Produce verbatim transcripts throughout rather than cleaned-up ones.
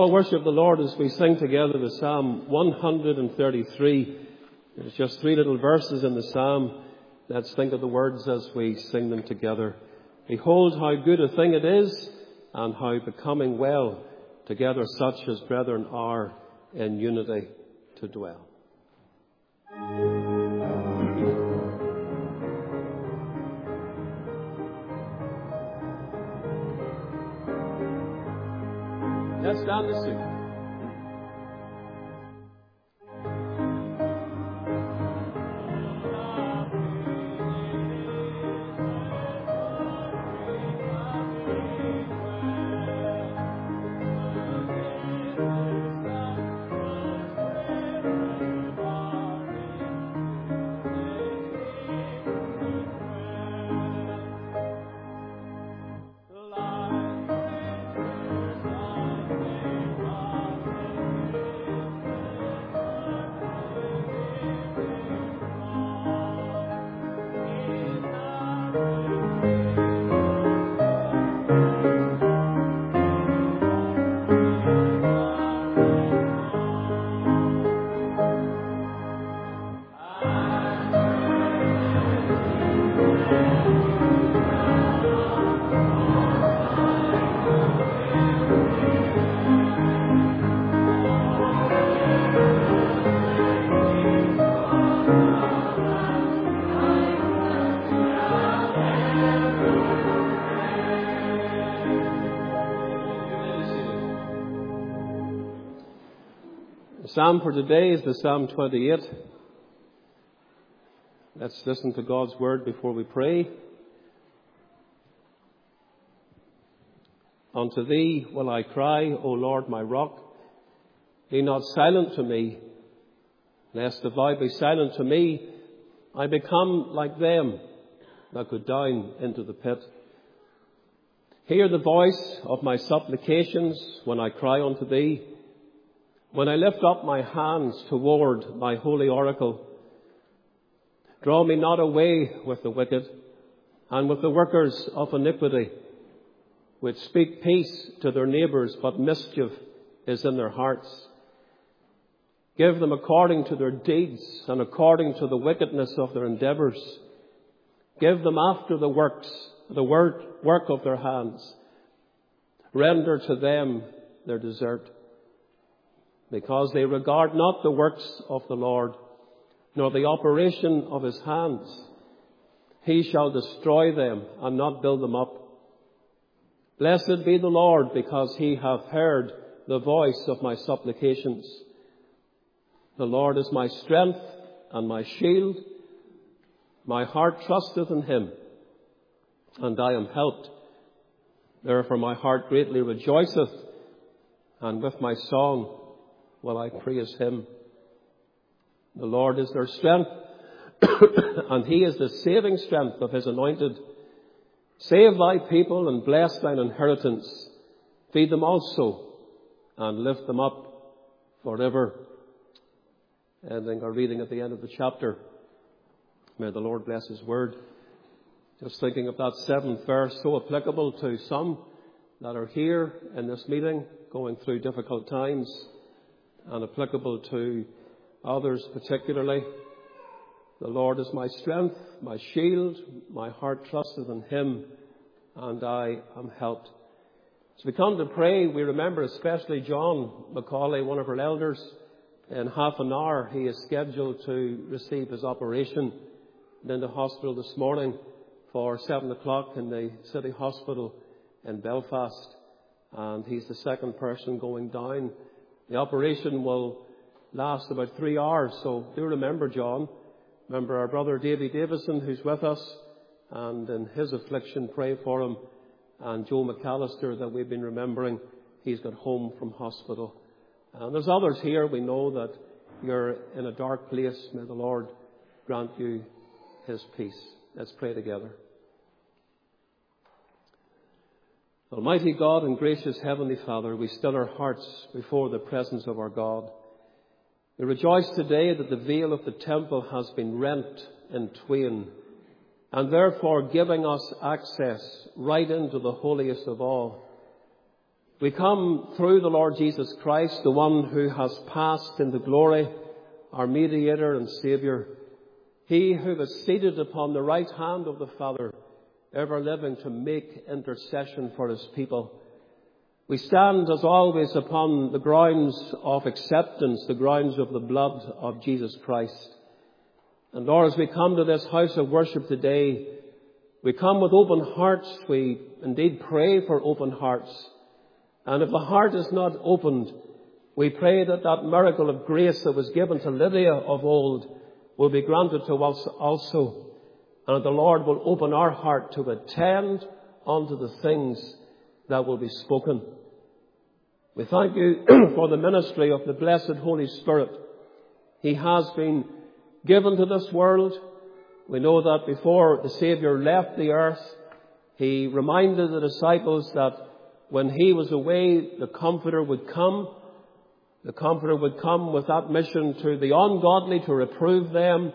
all worship the Lord as we sing together the Psalm one hundred thirty-three. There's just three little verses in the Psalm. Let's think of the words as we sing them together. Behold how good a thing it is, and how becoming well together such as brethren are in unity to dwell. Let's stand to sing. The psalm for today is the Psalm twenty-eight. Let's listen to God's word before we pray. Unto thee will I cry, O Lord my rock. Be not silent to me, lest if thou be silent to me, I become like them that go down into the pit. Hear the voice of my supplications when I cry unto thee, when I lift up my hands toward my holy oracle. Draw me not away with the wicked and with the workers of iniquity, which speak peace to their neighbours, but mischief is in their hearts. Give them according to their deeds and according to the wickedness of their endeavours. Give them after the works, the work, work of their hands. Render to them their desert. Because they regard not the works of the Lord, nor the operation of his hands. He shall destroy them and not build them up. Blessed be the Lord, because he hath heard the voice of my supplications. The Lord is my strength and my shield. My heart trusteth in him, and I am helped. Therefore my heart greatly rejoiceth, and with my song will I praise him. The Lord is their strength, and he is the saving strength of his anointed. Save thy people and bless thine inheritance. Feed them also and lift them up forever. Ending our reading at the end of the chapter. May the Lord bless his word. Just thinking of that seventh verse, so applicable to some that are here in this meeting, going through difficult times, and applicable to others particularly. The Lord is my strength, my shield, my heart trusteth in him, and I am helped. As we come to pray, we remember especially John Macaulay, one of our elders. In half an hour he is scheduled to receive his operation in the hospital this morning for seven o'clock in the city hospital in Belfast, and he's the second person going down. The operation will last about three hours, so do remember John. Remember our brother Davy Davison, who's with us, and in his affliction pray for him. And Joe McAllister that we've been remembering, he's got home from hospital. And there's others here. We know that you're in a dark place. May the Lord grant you his peace. Let's pray together. Almighty God and gracious Heavenly Father, we still our hearts before the presence of our God. We rejoice today that the veil of the temple has been rent in twain, and therefore giving us access right into the holiest of all. We come through the Lord Jesus Christ, the one who has passed into glory, our mediator and Saviour, he who is seated upon the right hand of the Father, ever living to make intercession for his people. We stand, as always, upon the grounds of acceptance, the grounds of the blood of Jesus Christ. And Lord, as we come to this house of worship today, we come with open hearts. We indeed pray for open hearts. And if the heart is not opened, we pray that that miracle of grace that was given to Lydia of old will be granted to us also. And the Lord will open our heart to attend unto the things that will be spoken. We thank you for the ministry of the blessed Holy Spirit. He has been given to this world. We know that before the Saviour left the earth, he reminded the disciples that when he was away, the Comforter would come. The Comforter would come with that mission to the ungodly, to reprove them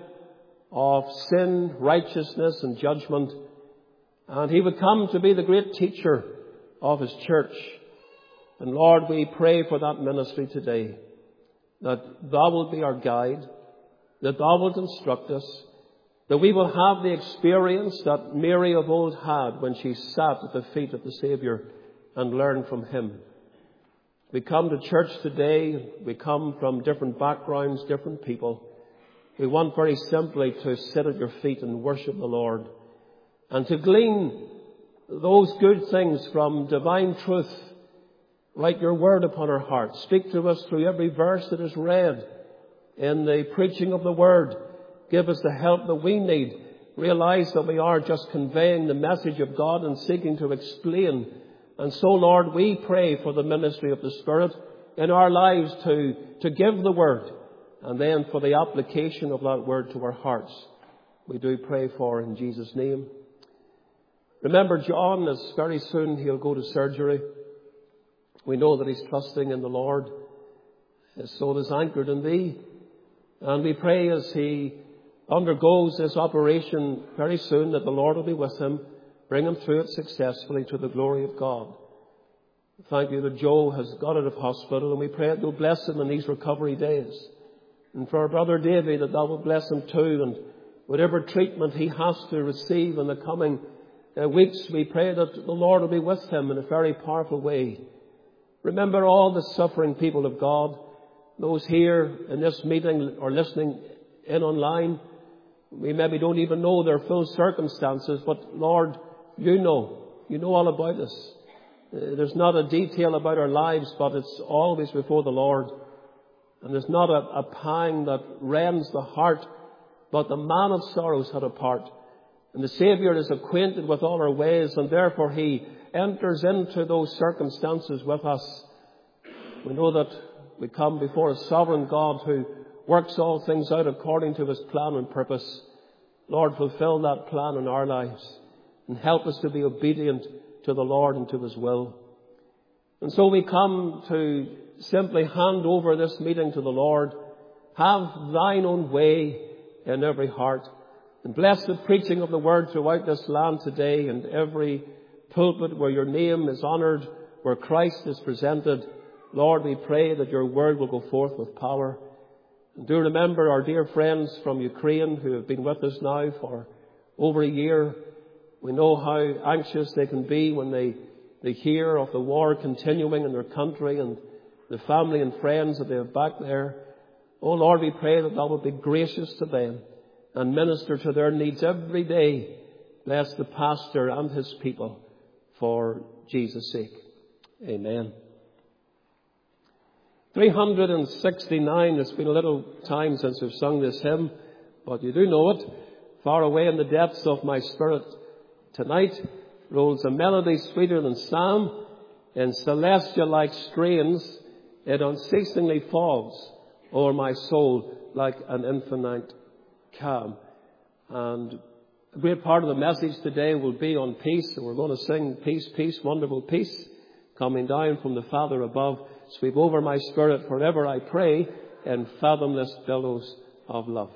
of sin, righteousness and judgment. And he would come to be the great teacher of his church. And Lord, we pray for that ministry today, that thou wilt be our guide, that thou wilt instruct us, that we will have the experience that Mary of old had when she sat at the feet of the Saviour and learned from him. We come to church today, we come from different backgrounds, different people. We want very simply to sit at your feet and worship the Lord, and to glean those good things from divine truth. Write your word upon our hearts. Speak to us through every verse that is read in the preaching of the word. Give us the help that we need. Realize that we are just conveying the message of God and seeking to explain. And so, Lord, we pray for the ministry of the Spirit in our lives to, to give the word, and then for the application of that word to our hearts. We do pray for in Jesus' name. Remember, John is very soon, he'll go to surgery. We know that he's trusting in the Lord. His soul is anchored in thee. And we pray as he undergoes this operation very soon that the Lord will be with him, bring him through it successfully to the glory of God. Thank you that Joe has got out of hospital, and we pray that you'll bless him in these recovery days. And for our brother Davy, that thou will bless him too, and whatever treatment he has to receive in the coming uh, weeks, we pray that the Lord will be with him in a very powerful way. Remember all the suffering people of God, those here in this meeting or listening in online. We maybe don't even know their full circumstances, but Lord, you know. You know all about us. Uh, there's not a detail about our lives, but it's always before the Lord. And there's not a, a pang that rends the heart, but the man of sorrows had a part. And the Saviour is acquainted with all our ways, and therefore he enters into those circumstances with us. We know that we come before a sovereign God who works all things out according to his plan and purpose. Lord, fulfill that plan in our lives and help us to be obedient to the Lord and to his will. And so we come to simply hand over this meeting to the Lord. Have thine own way in every heart, and bless the preaching of the word throughout this land today, and every pulpit where your name is honoured, where Christ is presented. Lord, we pray that your word will go forth with power. And do remember our dear friends from Ukraine who have been with us now for over a year. We know how anxious they can be when they, they hear of the war continuing in their country and the family and friends that they have back there. Oh Lord, we pray that thou wilt be gracious to them and minister to their needs every day. Bless the pastor and his people for Jesus' sake. Amen. three hundred sixty-nine, it's been a little time since we've sung this hymn, but you do know it. Far away in the depths of my spirit, tonight rolls a melody sweeter than psalm. In celestial-like strains, it unceasingly falls over my soul like an infinite calm. And a great part of the message today will be on peace. So we're going to sing Peace, Peace, Wonderful Peace, coming down from the Father above. Sweep over my spirit forever, I pray, in fathomless billows of love.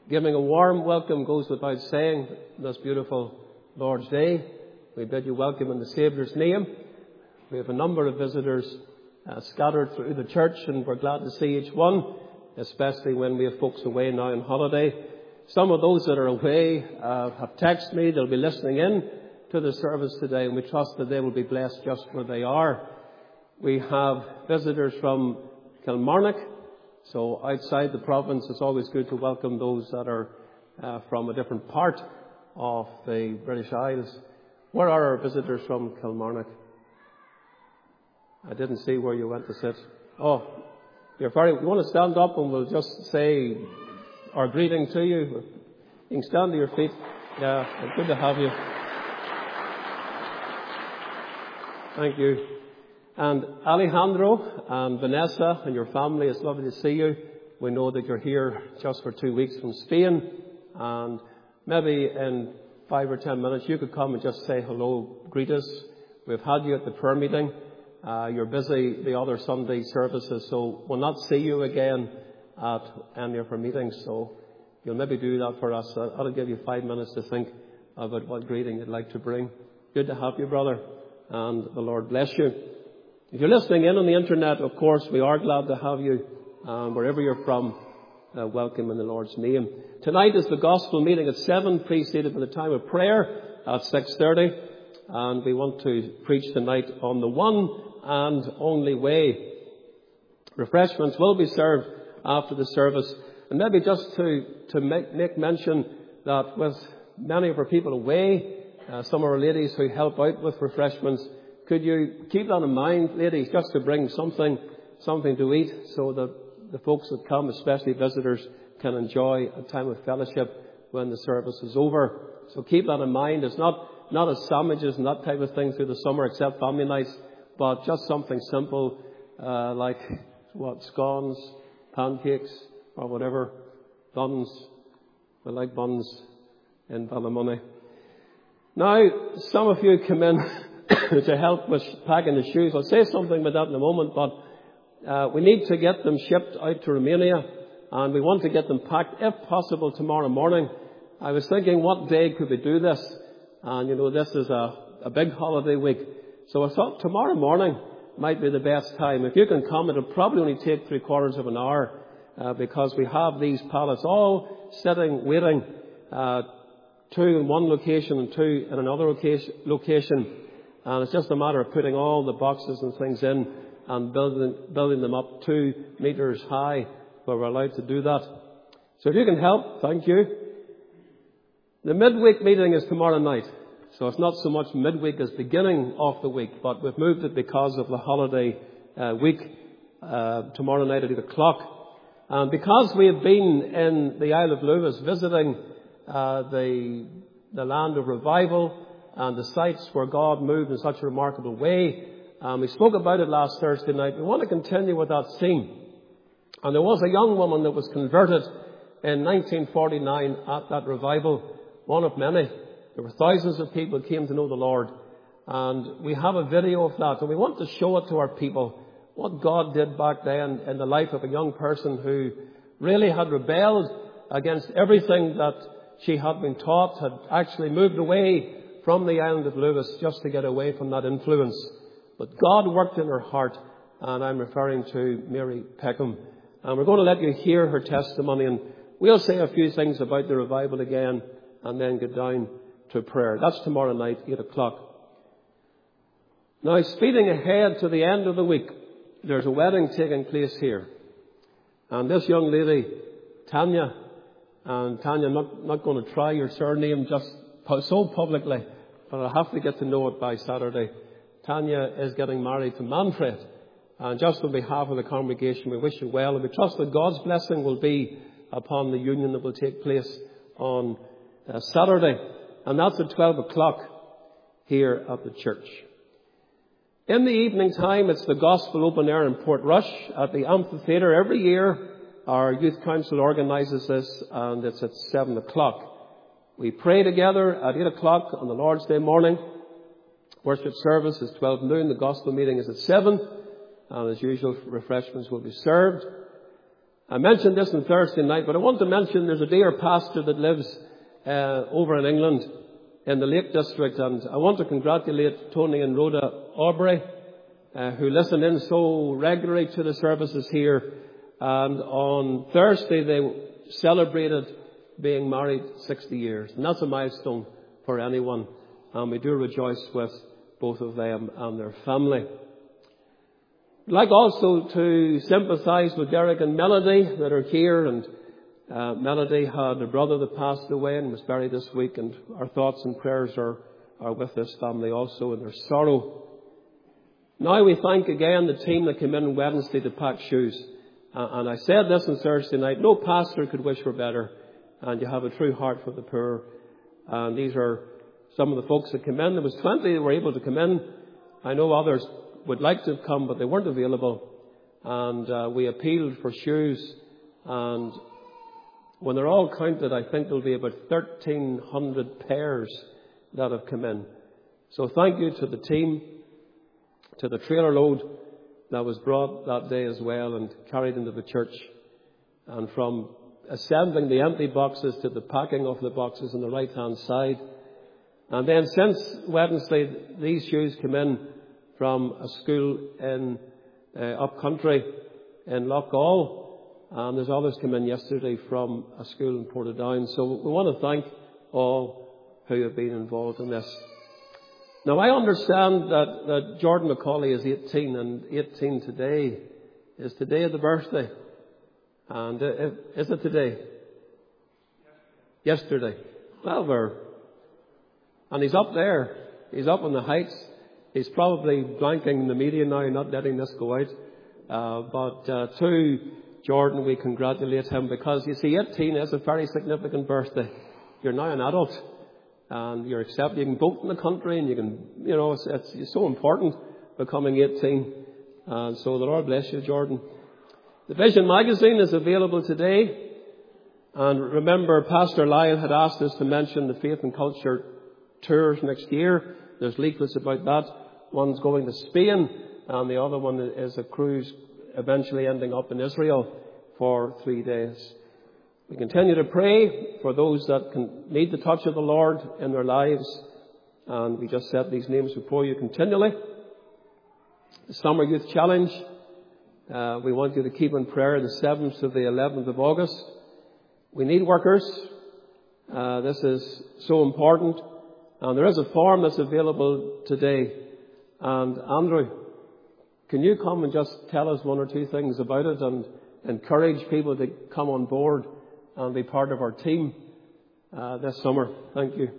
Giving a warm welcome goes without saying this beautiful Lord's Day. We bid you welcome in the Saviour's name. We have a number of visitors uh, scattered through the church, and we're glad to see each one, especially when we have folks away now on holiday. Some of those that are away uh, have texted me. They'll be listening in to the service today, and we trust that they will be blessed just where they are. We have visitors from Kilmarnock. So outside the province, it's always good to welcome those that are uh, from a different part of the British Isles. Where are our visitors from Kilmarnock? I didn't see where you went to sit. Oh, you're very, you want to stand up and we'll just say our greeting to you? You can stand to your feet. Yeah, good to have you. Thank you. And Alejandro and Vanessa and your family, it's lovely to see you. We know that you're here just for two weeks from Spain, and maybe in five or ten minutes you could come and just say hello, greet us. We've had you at the prayer meeting. Uh, you're busy the other Sunday services, so we'll not see you again at any of our meetings. So you'll maybe do that for us. I'll give you five minutes to think about what greeting you'd like to bring. Good to have you, brother, and the Lord bless you. If you're listening in on the internet, of course, we are glad to have you. Um, wherever you're from, uh, welcome in the Lord's name. Tonight is the gospel meeting at seven, preceded by the time of prayer at six thirty. And we want to preach tonight on the one and only way. Refreshments will be served after the service. And maybe just to, to make, make mention that with many of our people away, uh, some of our ladies who help out with refreshments, could you keep that in mind, ladies, just to bring something, something to eat so that the folks that come, especially visitors, can enjoy a time of fellowship when the service is over. So keep that in mind. It's not, not as sandwiches and that type of thing through the summer, except family nights, but just something simple, uh, like, what, scones, pancakes, or whatever, buns. We like buns in Ballymoney. Now, some of you come in to help with packing the shoes. I'll say something about that in a moment, but uh, we need to get them shipped out to Romania, and we want to get them packed, if possible, tomorrow morning. I was thinking, what day could we do this? And, you know, this is a, a big holiday week. So I thought tomorrow morning might be the best time. If you can come, it'll probably only take three quarters of an hour, uh, because we have these pallets all sitting, waiting, uh, two in one location and two in another location. And it's just a matter of putting all the boxes and things in and building, building them up two meters high, where we're allowed to do that. So if you can help, thank you. The midweek meeting is tomorrow night. So it's not so much midweek as beginning of the week, but we've moved it because of the holiday uh, week, uh, tomorrow night at eight o'clock. And because we have been in the Isle of Lewis visiting uh, the, the land of revival, and the sites where God moved in such a remarkable way. Um, we spoke about it last Thursday night. We want to continue with that theme. And there was a young woman that was converted in nineteen forty-nine at that revival, one of many. There were thousands of people who came to know the Lord. And we have a video of that, and we want to show it to our people, what God did back then in the life of a young person who really had rebelled against everything that she had been taught, had actually moved away from the island of Lewis just to get away from that influence. But God worked in her heart, and I'm referring to Mary Peckham. And we're going to let you hear her testimony, and we'll say a few things about the revival again, and then get down to prayer. That's tomorrow night, eight o'clock. Now, speeding ahead to the end of the week, there's a wedding taking place here. And this young lady, Tanya, and Tanya, I'm not, not going to try your surname just so publicly, but I'll have to get to know it by Saturday. Tanya is getting married to Manfred. And just on behalf of the congregation, we wish you well. And we trust that God's blessing will be upon the union that will take place on uh, Saturday. And that's at twelve o'clock here at the church. In the evening time, it's the Gospel Open Air in Portrush at the amphitheatre. Every year, our youth council organises this, and it's at seven o'clock. We pray together at eight o'clock on the Lord's Day morning. Worship service is twelve noon. The Gospel meeting is at seven. And as usual, refreshments will be served. I mentioned this on Thursday night, but I want to mention there's a dear pastor that lives uh, over in England in the Lake District, and I want to congratulate Tony and Rhoda Aubrey, uh, who listen in so regularly to the services here. And on Thursday they celebrated being married sixty years, and that's a milestone for anyone. And we do rejoice with both of them and their family. I'd like also to sympathise with Derek and Melody that are here. And uh, Melody had a brother that passed away and was buried this week. And our thoughts and prayers are, are with this family also in their sorrow. Now we thank again the team that came in on Wednesday to pack shoes. Uh, and I said this on Thursday night, no pastor could wish for better. And you have a true heart for the poor. And these are some of the folks that came in. There was twenty that were able to come in. I know others would like to have come, but they weren't available. And uh, we appealed for shoes. And when they're all counted, I think there'll be about thirteen hundred pairs that have come in. So thank you to the team, to the trailer load that was brought that day as well and carried into the church. And from assembling the empty boxes to the packing of the boxes on the right-hand side. And then since Wednesday, these shoes came in from a school in uh, up country in Loughgall, and there's others come in yesterday from a school in Portadown. So we want to thank all who have been involved in this. Now I understand that, that Jordan Macaulay is eighteen, and eighteen today is today the birthday. And uh, is it today? Yesterday. Yesterday. Well, we're, and he's up there. He's up on the heights. He's probably blanking the media now, not letting this go out. Uh, but uh, to Jordan, we congratulate him because, you see, eighteen is a very significant birthday. You're now an adult and you're accepted. You can vote in the country and you can, you know, it's, it's, it's so important becoming eighteen. And so the Lord bless you, Jordan. The Vision magazine is available today. And remember, Pastor Lyle had asked us to mention the Faith and Culture tours next year. There's leaflets about that. One's going to Spain, and the other one is a cruise eventually ending up in Israel for three days. We continue to pray for those that can need the touch of the Lord in their lives, and we just set these names before you continually. The Summer Youth Challenge, uh, we want you to keep in prayer the seventh to the eleventh of August. We need workers. Uh, this is so important. And there is a form that's available today. And Andrew, can you come and just tell us one or two things about it and encourage people to come on board and be part of our team uh, this summer? Thank you.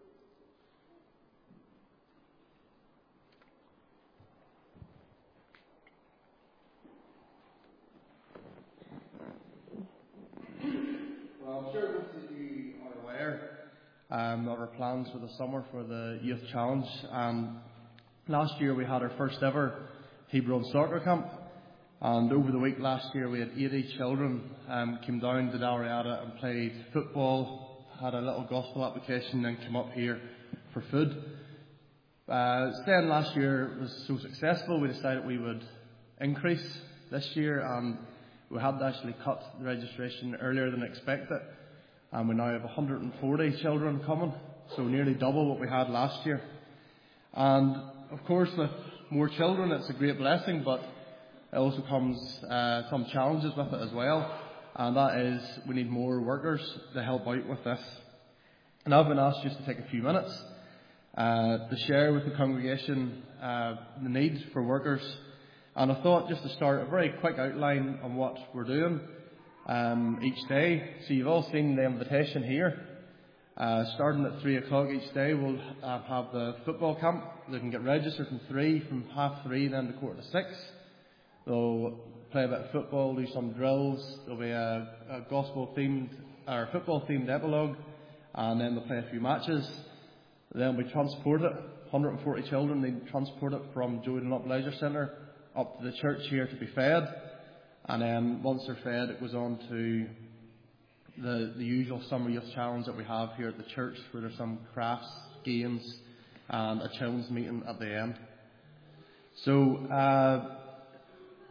Well, I'm sure most of you are aware Um, of our plans for the summer for the Youth Challenge. Um, last year we had our first ever Hebron soccer camp, and over the week last year we had eighty children um, came down to Dalriada and played football, had a little gospel application, and came up here for food. Uh, then last year was so successful we decided we would increase this year, and we had to actually cut the registration earlier than expected. And we now have one hundred forty children coming, so nearly double what we had last year. And of course, with more children, it's a great blessing, but it also comes uh, some challenges with it as well. And that is, we need more workers to help out with this. And I've been asked just to take a few minutes uh, to share with the congregation uh, the need for workers. And I thought just to start a very quick outline on what we're doing Um, each day. So you've all seen the invitation here. Uh, starting at three o'clock each day, we'll uh, have the football camp. They can get registered from three, from half three, then to quarter to six. They'll play a bit of football, do some drills. There'll be a, a gospel themed or football themed epilogue, and then they'll play a few matches. Then we transport it. one hundred forty children. They transport it from Jordan Up Leisure Centre up to the church here to be fed. And then once they're fed, it goes on to the, the usual Summer Youth Challenge that we have here at the church, where there's some crafts, games, and a children's meeting at the end. So uh,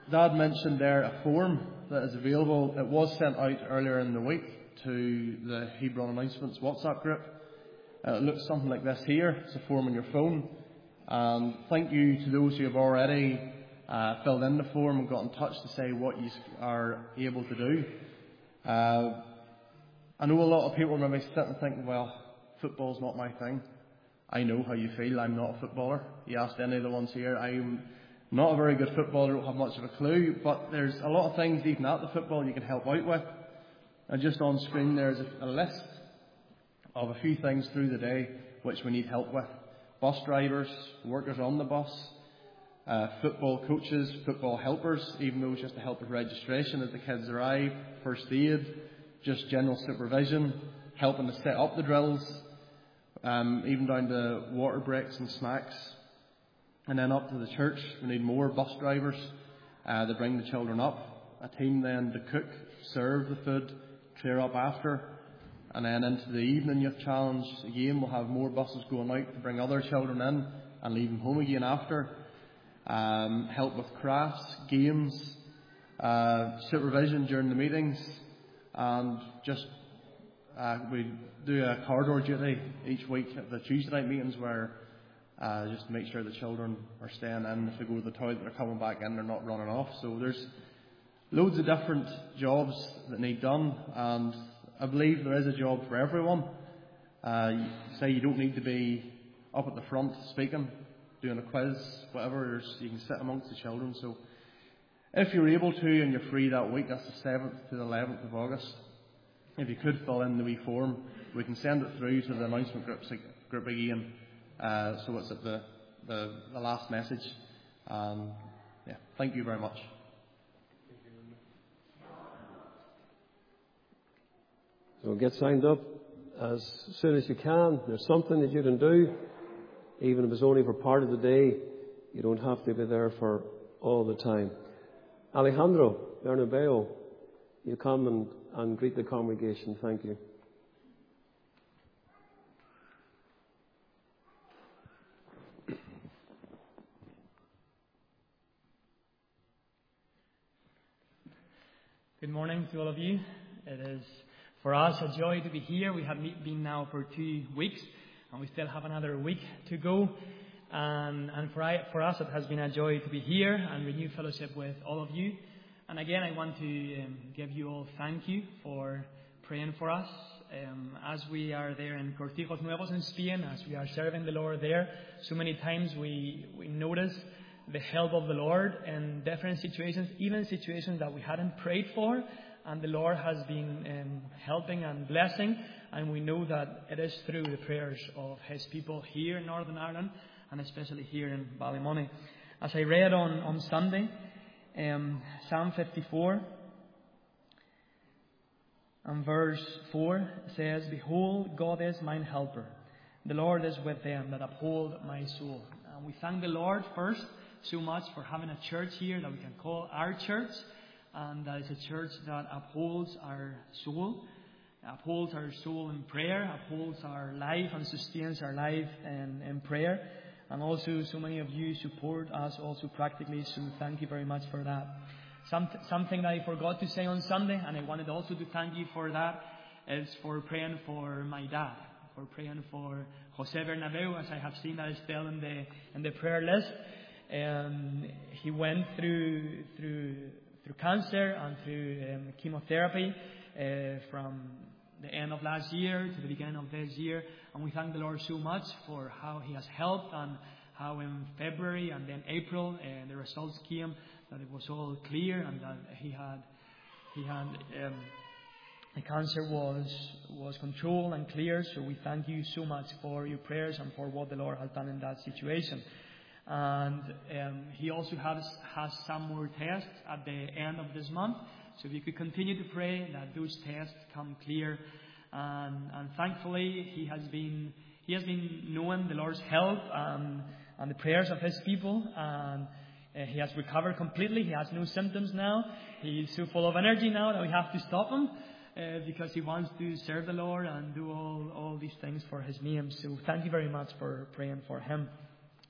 Dad mentioned there a form that is available. It was sent out earlier in the week to the Hebron Announcements WhatsApp group. Uh, it looks something like this here. It's a form on your phone. And thank you to those who have already uh, filled in the form and got in touch to say what you are able to do. Uh, I know a lot of people maybe sit and think, well, football's not my thing. I know how you feel. I'm not a footballer. You asked any of the ones here. I'm not a very good footballer. I don't have much of a clue. But there's a lot of things, even at the football, you can help out with. And just on screen there's a, a list of a few things through the day which we need help with. Bus drivers, workers on the bus, uh, football coaches, football helpers, even those just to help with registration as the kids arrive, first aid, just general supervision, helping to set up the drills, um, even down to water breaks and snacks. And then up to the church, we need more bus drivers uh, to bring the children up, a team then to cook, serve the food, clear up after. And then into the evening youth challenge, again we'll have more buses going out to bring other children in and leave them home again after. Um, help with crafts, games, uh, supervision during the meetings, and just uh, we do a corridor duty each week at the Tuesday night meetings where uh, just to make sure the children are staying in. If they go to the toilet, they're coming back in, they're not running off. So there's loads of different jobs that need done, and I believe there is a job for everyone. Uh, you say you don't need to be up at the front speaking, doing a quiz, whatever. There's, you can sit amongst the children. So if you're able to and you're free that week, that's the seventh to the eleventh of August, if you could fill in the wee form, we can send it through to the announcement group, group again. Uh, so it's at the, the, the last message. Um, yeah, thank you very much. So get signed up as soon as you can. There's something that you can do, even if it's only for part of the day. You don't have to be there for all the time. Alejandro Bernabeo, you come and, and greet the congregation. Thank you. Good morning to all of you. It is for us a joy to be here. We have been now for two weeks and we still have another week to go. And, and for, I, for us it has been a joy to be here and renew fellowship with all of you. And again, I want to um, give you all thank you for praying for us. Um, as we are there in Cortijos Nuevos in Spain, as we are serving the Lord there, so many times we, we notice the help of the Lord in different situations, even situations that we hadn't prayed for, and the Lord has been um, helping and blessing, and we know that it is through the prayers of His people here in Northern Ireland, and especially here in Ballymoney. As I read on, on Sunday, um, Psalm fifty-four, and verse four says, "Behold, God is mine helper. The Lord is with them that uphold my soul." And we thank the Lord first so much for having a church here that we can call our church, and that is a church that upholds our soul, upholds our soul in prayer, upholds our life and sustains our life in, in prayer. And also so many of you support us also practically, so thank you very much for that. Some, something that I forgot to say on Sunday, and I wanted also to thank you for that, is for praying for my dad, for praying for Jose Bernabeu, as I have seen that is still in the in the prayer list. Um, he went through through through cancer and through um, chemotherapy uh, from the end of last year to the beginning of this year, and we thank the Lord so much for how He has helped, and how in February and then April uh, the results came that it was all clear, and that he had he had um, the cancer was was controlled and clear. So we thank you so much for your prayers and for what the Lord has done in that situation. And um, he also has, has some more tests at the end of this month. So if you could continue to pray that those tests come clear. And, and thankfully, he has been he has been knowing the Lord's help and, and the prayers of His people. And uh, he has recovered completely. He has no symptoms now. He is so full of energy now that we have to stop him uh, because he wants to serve the Lord and do all, all these things for His name. So thank you very much for praying for him.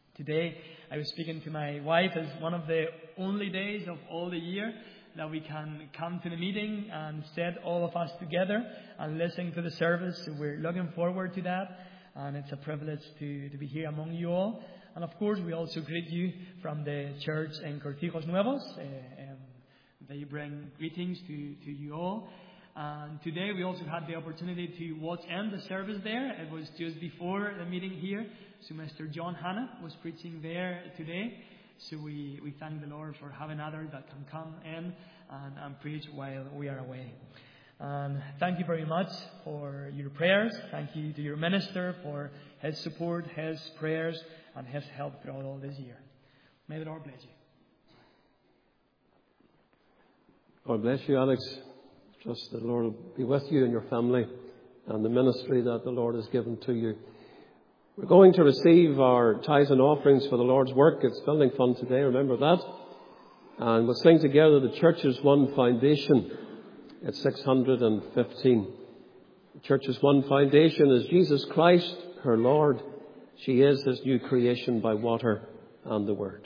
Today, I was speaking to my wife as one of the only days of all the year that we can come to the meeting and sit all of us together and listen to the service. So we're looking forward to that, and it's a privilege to, to be here among you all. And of course, we also greet you from the church in Cortijos Nuevos. Uh, um, they bring greetings to, to you all. And today we also had the opportunity to watch end the service there. It was just before the meeting here. So Mister John Hanna was preaching there today. So we, we thank the Lord for having others that can come in and, and preach while we are away. And thank you very much for your prayers. Thank you to your minister for his support, his prayers, and his help throughout all this year. May the Lord bless you. God bless you, Alex. Trust the Lord will be with you and your family and the ministry that the Lord has given to you. We're going to receive our tithes and offerings for the Lord's work. It's building fund today, remember that. And we'll sing together the Church's One Foundation. It's six hundred fifteen. The Church's One Foundation is Jesus Christ, her Lord. She is His new creation by water and the Word.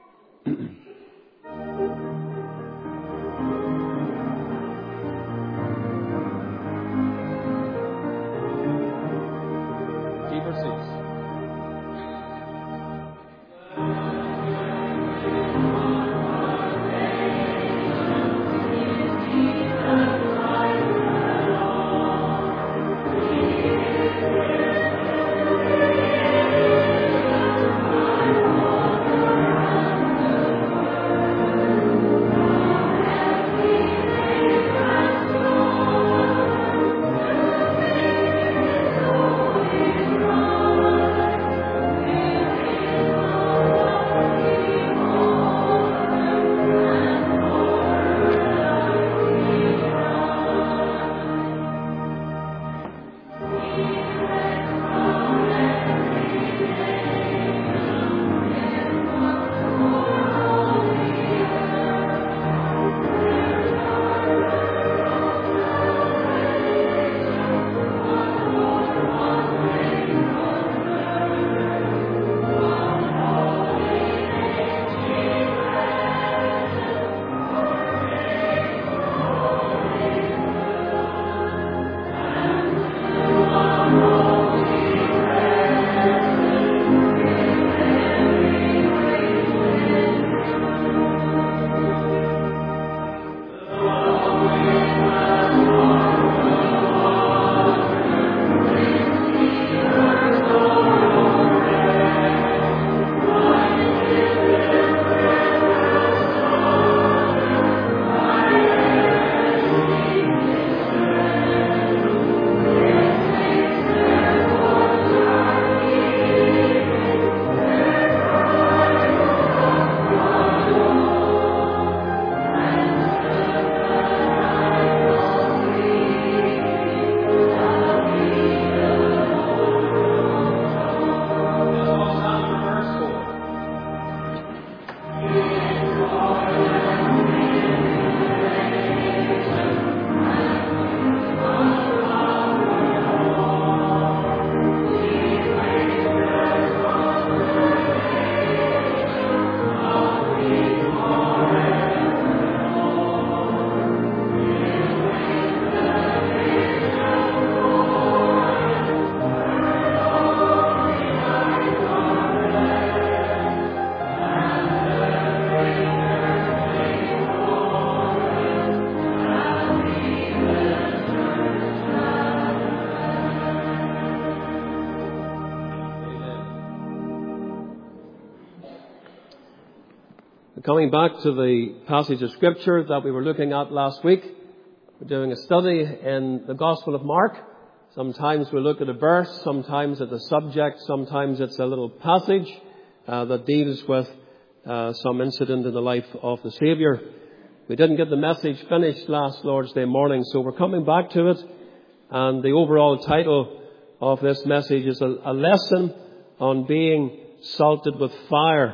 Coming back to the passage of Scripture that we were looking at last week, we're doing a study in the Gospel of Mark. Sometimes we look at a verse, sometimes at a subject, sometimes it's a little passage uh, that deals with uh, some incident in the life of the Saviour. We didn't get the message finished last Lord's Day morning, so we're coming back to it. And the overall title of this message is a, a lesson on being salted with fire.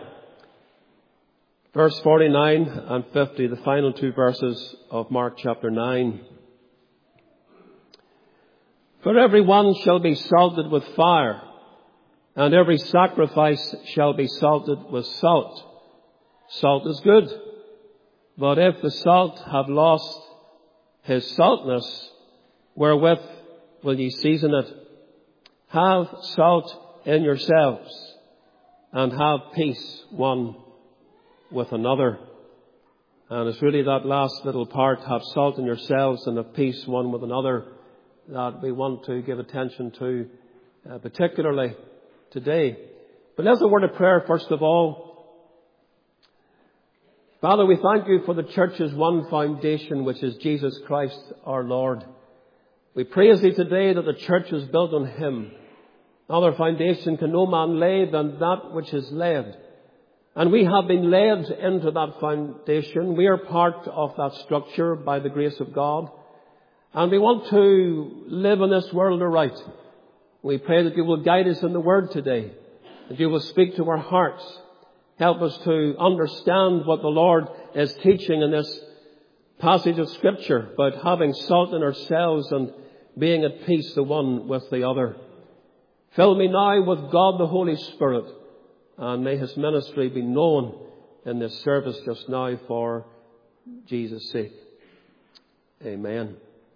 Verse forty-nine and fifty, the final two verses of Mark chapter nine. For every one shall be salted with fire. And every sacrifice shall be salted with salt. Salt is good. But if the salt have lost his saltness, wherewith will ye season it? Have salt in yourselves, and have peace one with another. And it's really that last little part, have salt in yourselves and have peace one with another, that we want to give attention to, uh, particularly today. But let's have a word of prayer first of all. Father, we thank you for the church's one foundation, which is Jesus Christ our Lord. We praise thee today that the church is built on him. Other foundation can no man lay than that which is laid. And we have been laid into that foundation. We are part of that structure by the grace of God. And we want to live in this world aright. We pray that you will guide us in the word today, that you will speak to our hearts. Help us to understand what the Lord is teaching in this passage of Scripture about having salt in ourselves and being at peace the one with the other. Fill me now with God the Holy Spirit, and may his ministry be known in this service just now for Jesus' sake. Amen.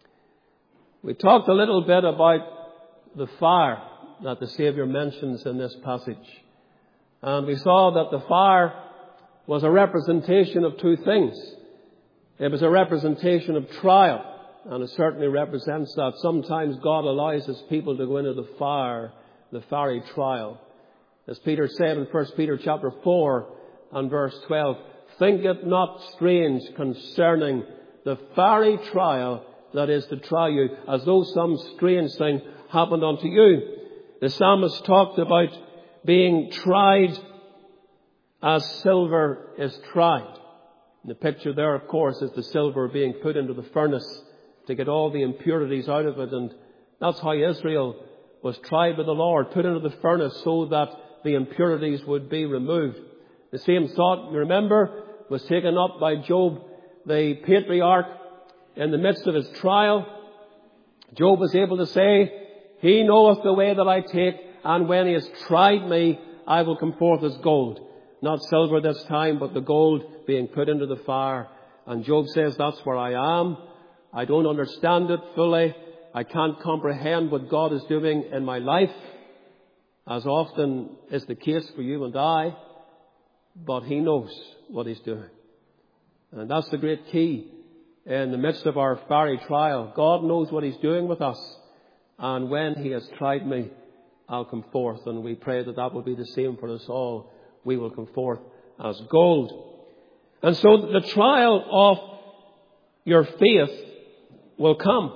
We talked a little bit about the fire that the Saviour mentions in this passage. And we saw that the fire was a representation of two things. It was a representation of trial, and it certainly represents that. Sometimes God allows his people to go into the fire, the fiery trial. As Peter said in First Peter chapter four and verse twelve, think it not strange concerning the fiery trial that is to try you, as though some strange thing happened unto you. The psalmist talked about being tried as silver is tried. The picture there, of course, is the silver being put into the furnace to get all the impurities out of it. And that's how Israel was tried by the Lord, put into the furnace so that the impurities would be removed. The same thought, you remember, was taken up by Job, the patriarch, in the midst of his trial. Job was able to say, he knoweth the way that I take, and when he has tried me, I will come forth as gold. Not silver this time, but the gold being put into the fire. And Job says, that's where I am. I don't understand it fully. I can't comprehend what God is doing in my life, as often is the case for you and I. But he knows what he's doing. And that's the great key in the midst of our fiery trial. God knows what he's doing with us. And when he has tried me, I'll come forth. And we pray that that will be the same for us all. We will come forth as gold. And so the trial of your faith will come.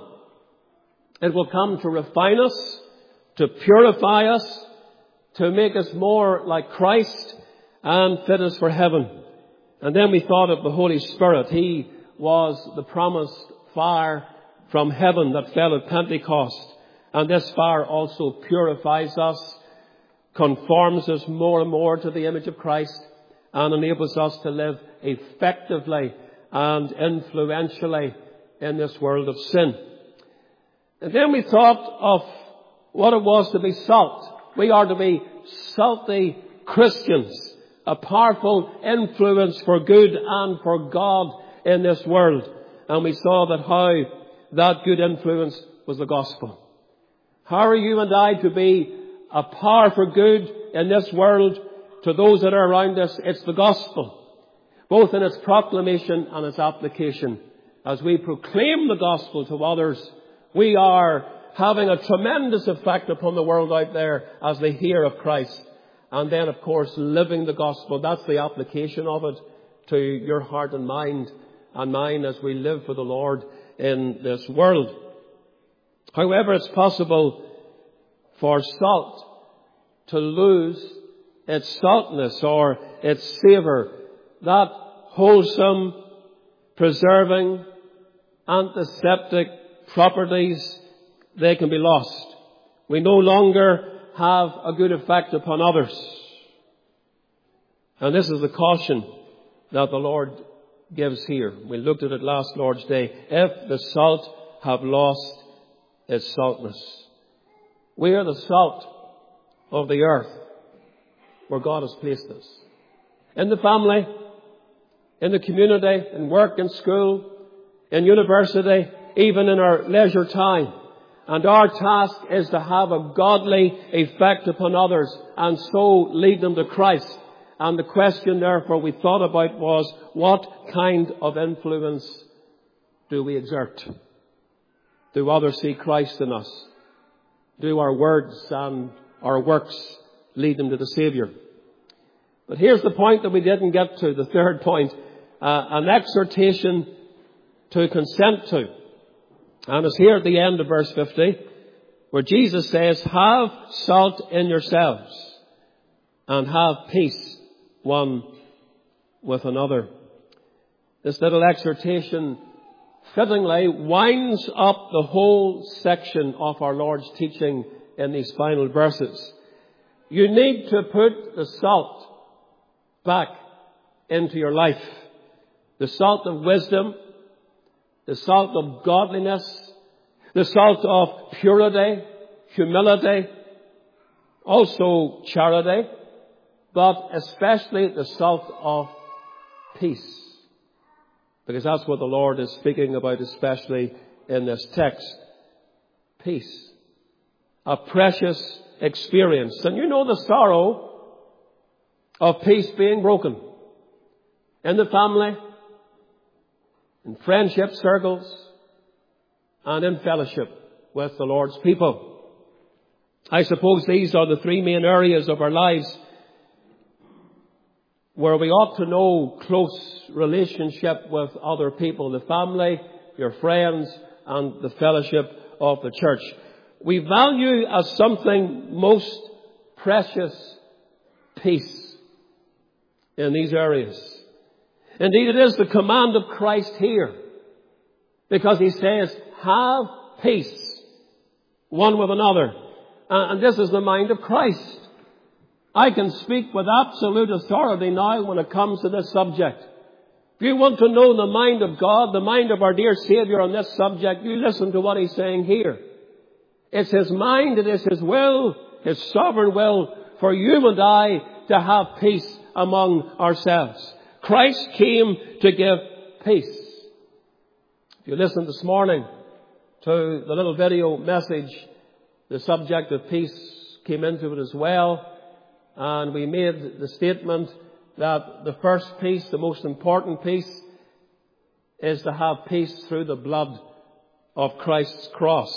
It will come to refine us, to purify us, to make us more like Christ and fit us for heaven. And then we thought of the Holy Spirit. He was the promised fire from heaven that fell at Pentecost. And this fire also purifies us, conforms us more and more to the image of Christ, and enables us to live effectively and influentially in this world of sin. And then we thought of what it was to be salt. We are to be salty Christians, a powerful influence for good and for God in this world. And we saw that how that good influence was the gospel. How are you and I to be a power for good in this world to those that are around us? It's the gospel, both in its proclamation and its application. As we proclaim the gospel to others, we are having a tremendous effect upon the world out there as they hear of Christ. And then, of course, living the gospel. That's the application of it to your heart and mind and mine as we live for the Lord in this world. However, it's possible for salt to lose its saltness or its savour. That wholesome, preserving, antiseptic properties, they can be lost. We no longer have a good effect upon others. And this is the caution that the Lord gives here. We looked at it last Lord's Day. If the salt have lost its saltness. We are the salt of the earth where God has placed us. In the family, in the community, in work, in school, in university, even in our leisure time. And our task is to have a godly effect upon others and so lead them to Christ. And the question therefore we thought about was, what kind of influence do we exert? Do others see Christ in us? Do our words and our works lead them to the Saviour? But here's the point that we didn't get to, the third point, uh, an exhortation to consent to. And it's here at the end of verse fifty, where Jesus says, have salt in yourselves and have peace one with another. This little exhortation fittingly winds up the whole section of our Lord's teaching in these final verses. You need to put the salt back into your life. The salt of wisdom, the salt of godliness, the salt of purity, humility, also charity, but especially the salt of peace. Because that's what the Lord is speaking about, especially in this text. Peace. A precious experience. And you know the sorrow of peace being broken. In the family, in friendship circles, and in fellowship with the Lord's people. I suppose these are the three main areas of our lives where we ought to know close relationship with other people, the family, your friends, and the fellowship of the church. We value as something most precious peace in these areas. Indeed, it is the command of Christ here, because he says, have peace one with another. And this is the mind of Christ. I can speak with absolute authority now when it comes to this subject. If you want to know the mind of God, the mind of our dear Saviour on this subject, you listen to what he's saying here. It's his mind, it is his will, his sovereign will for you and I to have peace among ourselves. Christ came to give peace. If you listen this morning to the little video message, the subject of peace came into it as well. And we made the statement that the first piece, the most important piece, is to have peace through the blood of Christ's cross.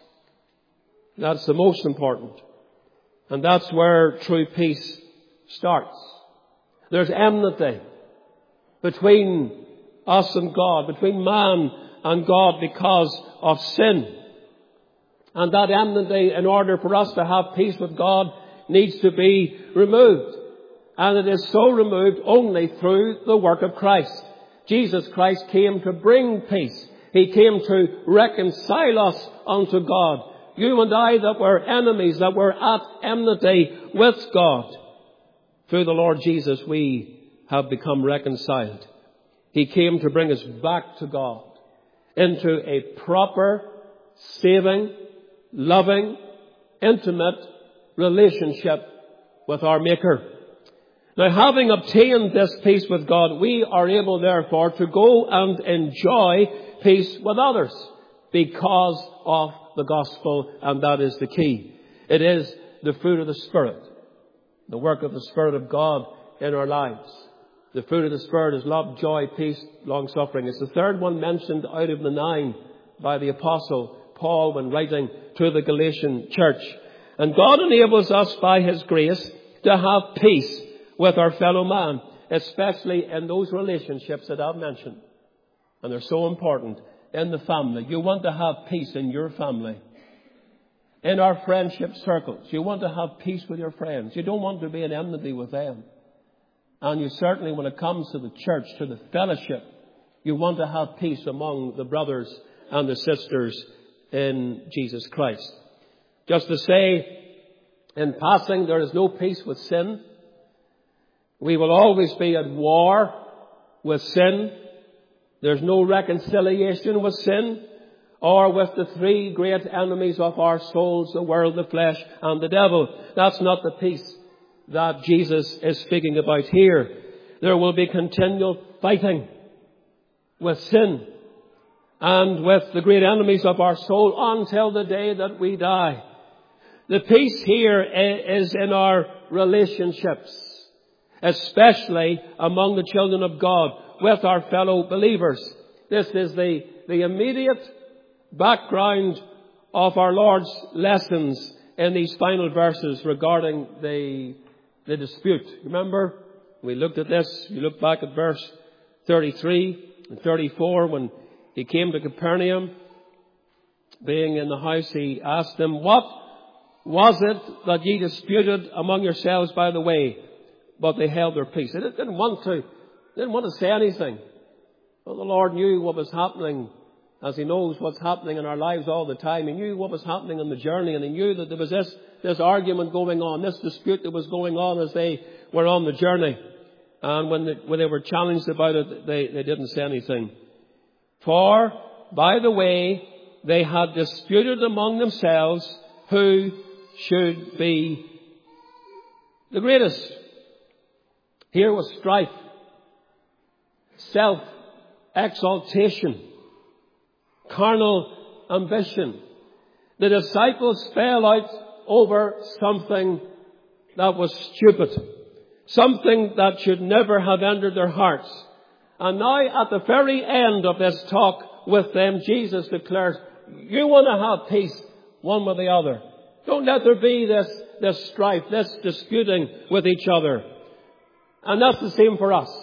That's the most important. And that's where true peace starts. There's enmity between us and God, between man and God because of sin. And that enmity, in order for us to have peace with God, needs to be removed. And it is so removed only through the work of Christ. Jesus Christ came to bring peace. He came to reconcile us unto God. You and I that were enemies, that were at enmity with God, through the Lord Jesus we have become reconciled. He came to bring us back to God into a proper, saving, loving, intimate relationship with our Maker. Now, having obtained this peace with God, we are able, therefore, to go and enjoy peace with others because of the gospel, and that is the key. It is the fruit of the Spirit, the work of the Spirit of God in our lives. The fruit of the Spirit is love, joy, peace, long-suffering. It's the third one mentioned out of the nine by the Apostle Paul when writing to the Galatian church. And God enables us by his grace to have peace with our fellow man, especially in those relationships that I've mentioned. And they're so important in the family. You want to have peace in your family. In our friendship circles, you want to have peace with your friends. You don't want to be in enmity with them. And you certainly, when it comes to the church, to the fellowship, you want to have peace among the brothers and the sisters in Jesus Christ. Just to say, in passing, there is no peace with sin. We will always be at war with sin. There's no reconciliation with sin. or with the three great enemies of our souls, the world, the flesh, and the devil. That's not the peace that Jesus is speaking about here. There will be continual fighting with sin and with the great enemies of our soul until the day that we die. The peace here is in our relationships, especially among the children of God, with our fellow believers. This is the, the immediate background of our Lord's lessons in these final verses regarding the, the dispute. Remember, we looked at this. You look back at verse thirty-three and thirty-four. When he came to Capernaum, being in the house, he asked them, "What was it that ye disputed among yourselves by the way?" But they held their peace. They didn't want to, didn't want to say anything. But the Lord knew what was happening, as he knows what's happening in our lives all the time. He knew what was happening on the journey, and he knew that there was this, this argument going on, this dispute that was going on as they were on the journey. And when they, when they were challenged about it, they, they didn't say anything. For, by the way, they had disputed among themselves who should be the greatest. Here was strife, self-exaltation, carnal ambition. The disciples fell out over something that was stupid, something that should never have entered their hearts. And now at the very end of this talk with them, Jesus declares, you want to have peace one with the other. Don't let there be this, this strife, this disputing with each other. And that's the same for us.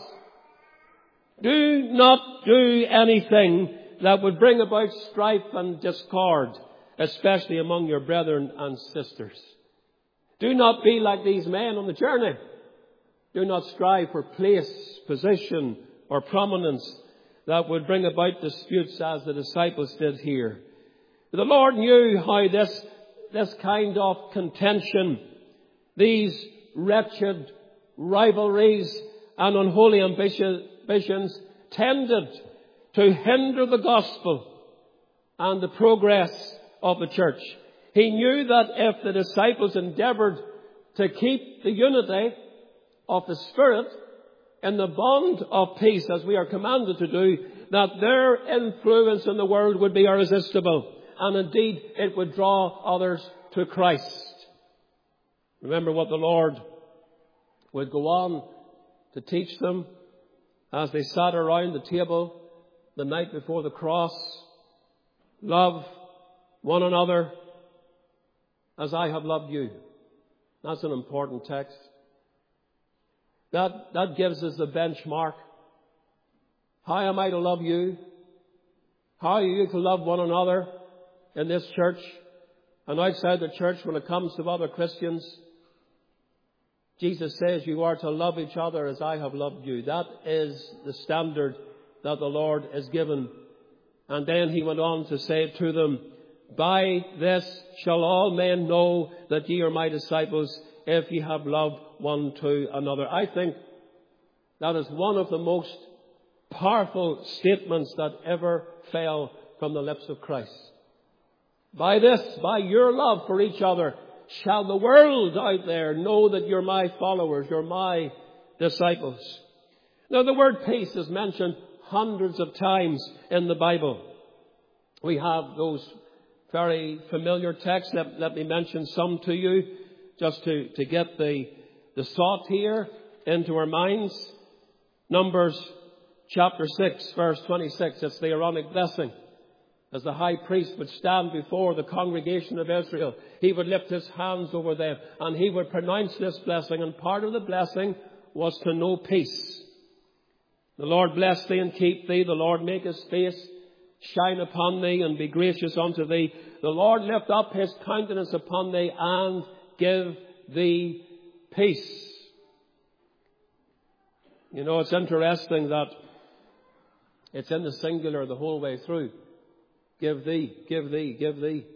Do not do anything that would bring about strife and discord, especially among your brethren and sisters. Do not be like these men on the journey. Do not strive for place, position, or prominence that would bring about disputes as the disciples did here. The Lord knew how this, this kind of contention, these wretched rivalries and unholy ambitions tended to hinder the gospel and the progress of the church. He knew that if the disciples endeavoured to keep the unity of the Spirit in the bond of peace, as we are commanded to do, that their influence in the world would be irresistible, and indeed it would draw others to Christ. Remember what the Lord would go on to teach them as they sat around the table the night before the cross. Love one another as I have loved you. That's an important text. That, that gives us the benchmark. How am I to love you? How are you to love one another in this church and outside the church when it comes to other Christians? Jesus says you are to love each other as I have loved you. That is the standard that the Lord has given. And then he went on to say to them, by this shall all men know that ye are my disciples, if ye have love one to another. I think that is one of the most powerful statements that ever fell from the lips of Christ. By this, by your love for each other, shall the world out there know that you're my followers, you're my disciples. Now the word peace is mentioned hundreds of times in the Bible. We have those very familiar texts. Let, let me mention some to you just to, to get the, the thought here into our minds. Numbers chapter six, verse twenty-six. It's the Aaronic blessing. As the high priest would stand before the congregation of Israel, he would lift his hands over them and he would pronounce this blessing. And part of the blessing was to know peace. The Lord bless thee and keep thee. The Lord make his face shine upon thee and be gracious unto thee. The Lord lift up his countenance upon thee and give thee peace. You know, it's interesting that it's in the singular the whole way through. Give thee, give thee, give thee.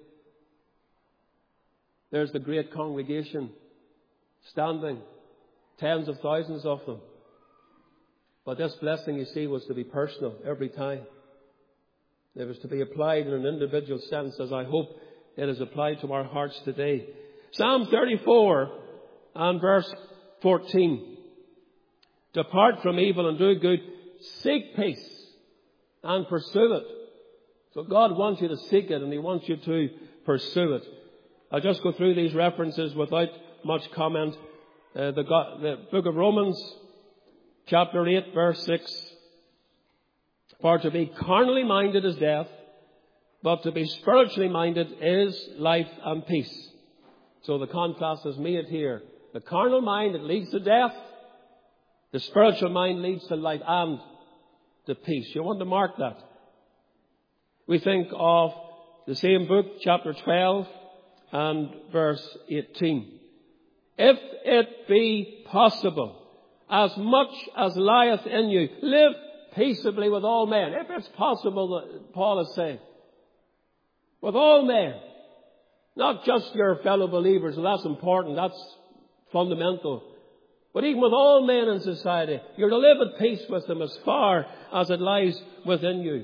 There's the great congregation standing, tens of thousands of them. But this blessing, you see, was to be personal every time. It was to be applied in an individual sense, as I hope it is applied to our hearts today. Psalm thirty-four and verse fourteen. Depart from evil and do good. Seek peace and pursue it. So God wants you to seek it and He wants you to pursue it. I'll just go through these references without much comment. Uh, the, God, the book of Romans, chapter eight, verse six. For to be carnally minded is death, but to be spiritually minded is life and peace. So the contrast is made here. The carnal mind, it leads to death. The spiritual mind leads to life and to peace. You want to mark that. We think of the same book, chapter twelve and verse eighteen. If it be possible, as much as lieth in you, live peaceably with all men. If it's possible, Paul is saying. With all men. Not just your fellow believers. Well, that's important. That's fundamental. But even with all men in society, you're to live at peace with them as far as it lies within you.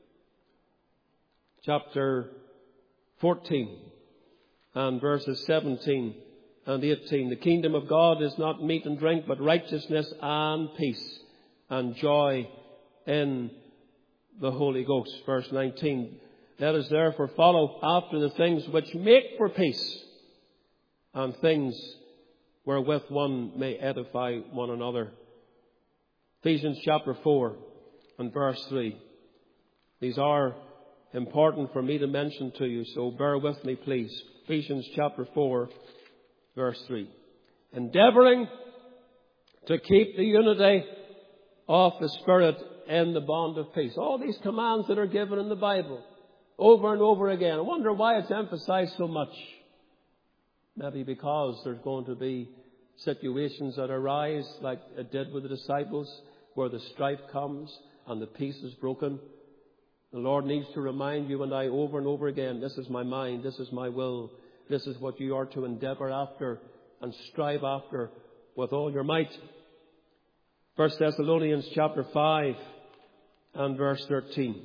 Chapter fourteen and verses seventeen and eighteen. The kingdom of God is not meat and drink, but righteousness and peace and joy in the Holy Ghost. Verse nineteen. Let us therefore follow after the things which make for peace and things wherewith one may edify one another. Ephesians chapter four and verse three. These are important for me to mention to you, so bear with me, please. Ephesians chapter four, verse three. Endeavouring to keep the unity of the Spirit in the bond of peace. All these commands that are given in the Bible, over and over again. I wonder why it's emphasized so much. Maybe because there's going to be situations that arise, like it did with the disciples, where the strife comes and the peace is broken. The Lord needs to remind you and I over and over again, this is my mind, this is my will, this is what you are to endeavour after and strive after with all your might. First Thessalonians chapter five and verse thirteen.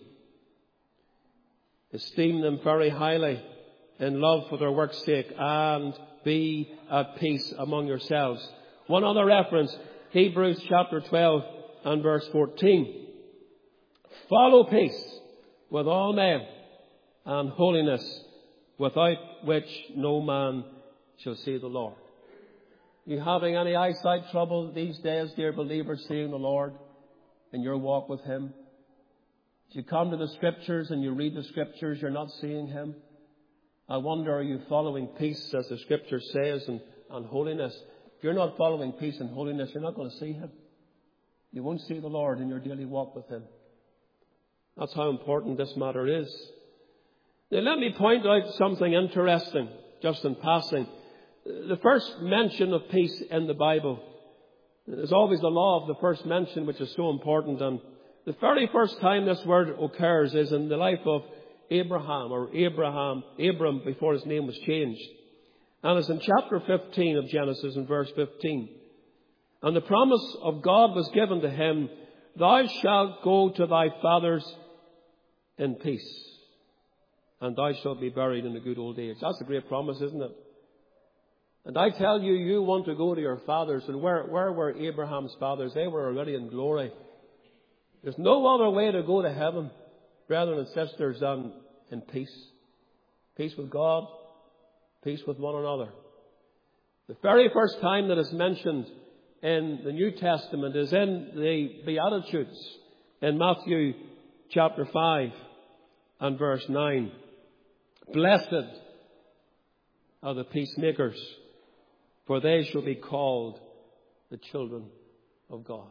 Esteem them very highly in love for their work's sake, and be at peace among yourselves. One other reference, Hebrews chapter twelve and verse fourteen. Follow peace with all men and holiness, without which no man shall see the Lord. You having any eyesight trouble these days, dear believers, seeing the Lord in your walk with Him? If you come to the Scriptures and you read the Scriptures, you're not seeing Him. I wonder, are you following peace, as the Scripture says, and, and holiness? If you're not following peace and holiness, you're not going to see Him. You won't see the Lord in your daily walk with Him. That's how important this matter is. Now, let me point out something interesting, just in passing. The first mention of peace in the Bible, there's always the law of the first mention, which is so important. And the very first time this word occurs is in the life of Abraham, or Abraham, Abram, before his name was changed. And it's in chapter fifteen of Genesis, in verse fifteen. And the promise of God was given to him, thou shalt go to thy fathers in peace, and thou shalt be buried in a good old age. That's a great promise, isn't it? And I tell you, you want to go to your fathers. And where, where were Abraham's fathers? They were already in glory. There's no other way to go to heaven, brethren and sisters, than in peace. Peace with God, peace with one another. The very first time that is mentioned in the New Testament is in the Beatitudes, in Matthew chapter five and verse nine. Blessed are the peacemakers, for they shall be called the children of God.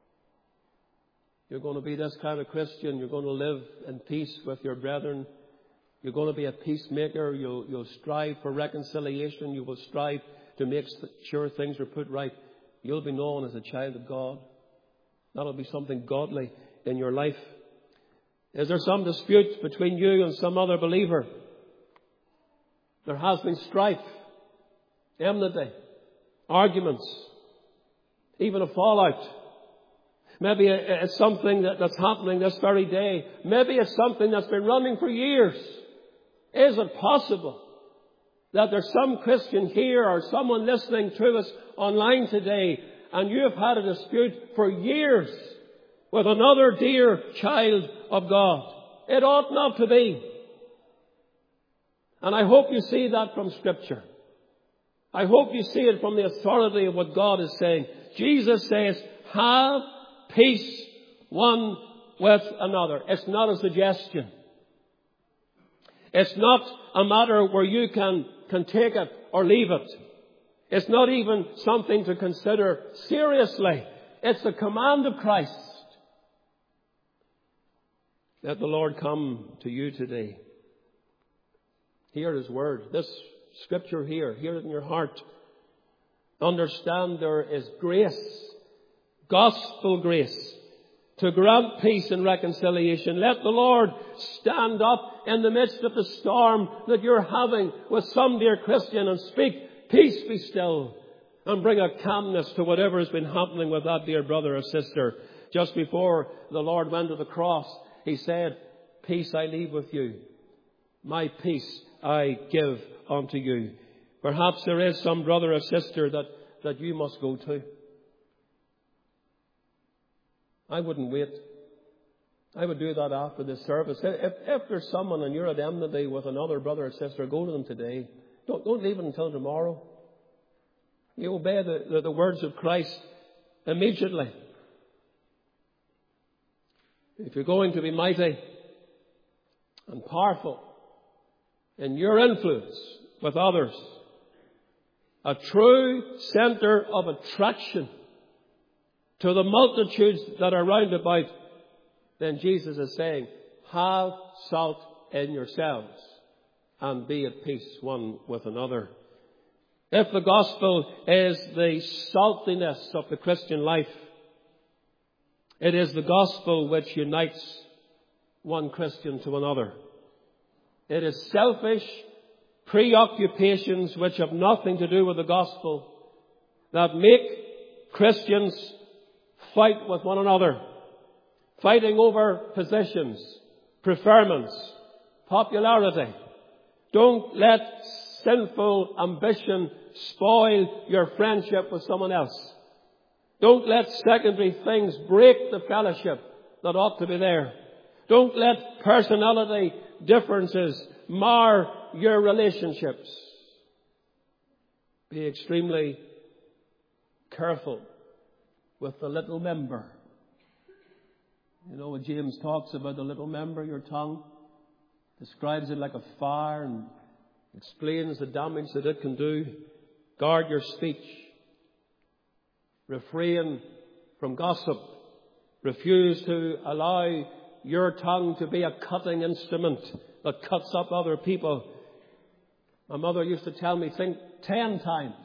You're going to be this kind of Christian. You're going to live in peace with your brethren. You're going to be a peacemaker. You'll, you'll strive for reconciliation. You will strive to make sure things are put right. You'll be known as a child of God. That'll be something godly in your life. Is there some dispute between you and some other believer? There has been strife, enmity, arguments, even a fallout. Maybe it's something that, that's happening this very day. Maybe it's something that's been running for years. Is it possible that there's some Christian here or someone listening to us online today, and you have had a dispute for years with another dear child of God? It ought not to be. And I hope you see that from Scripture. I hope you see it from the authority of what God is saying. Jesus says, have peace one with another. It's not a suggestion. It's not a matter where you can, can take it or leave it. It's not even something to consider seriously. It's a command of Christ. Let the Lord come to you today. Hear His word. This Scripture here, hear it in your heart. Understand there is grace, gospel grace, to grant peace and reconciliation. Let the Lord stand up in the midst of the storm that you're having with some dear Christian and speak, peace be still, and bring a calmness to whatever has been happening with that dear brother or sister. Just before the Lord went to the cross, He said, peace I leave with you. My peace I give unto you. Perhaps there is some brother or sister that, that you must go to. I wouldn't wait. I would do that after this service. If, if there's someone and you're at enmity with another brother or sister, go to them today. Don't, don't leave it until tomorrow. You obey the, the, the words of Christ immediately. If you're going to be mighty and powerful in your influence with others, a true centre of attraction to the multitudes that are round about, then Jesus is saying, have salt in yourselves and be at peace one with another. If the gospel is the saltiness of the Christian life, it is the gospel which unites one Christian to another. It is selfish preoccupations which have nothing to do with the gospel that make Christians fight with one another, fighting over positions, preferments, popularity. Don't let sinful ambition spoil your friendship with someone else. Don't let secondary things break the fellowship that ought to be there. Don't let personality differences mar your relationships. Be extremely careful with the little member. You know, when James talks about the little member, your tongue, describes it like a fire and explains the damage that it can do. Guard your speech. Refrain from gossip. Refuse to allow your tongue to be a cutting instrument that cuts up other people. My mother used to tell me, think ten times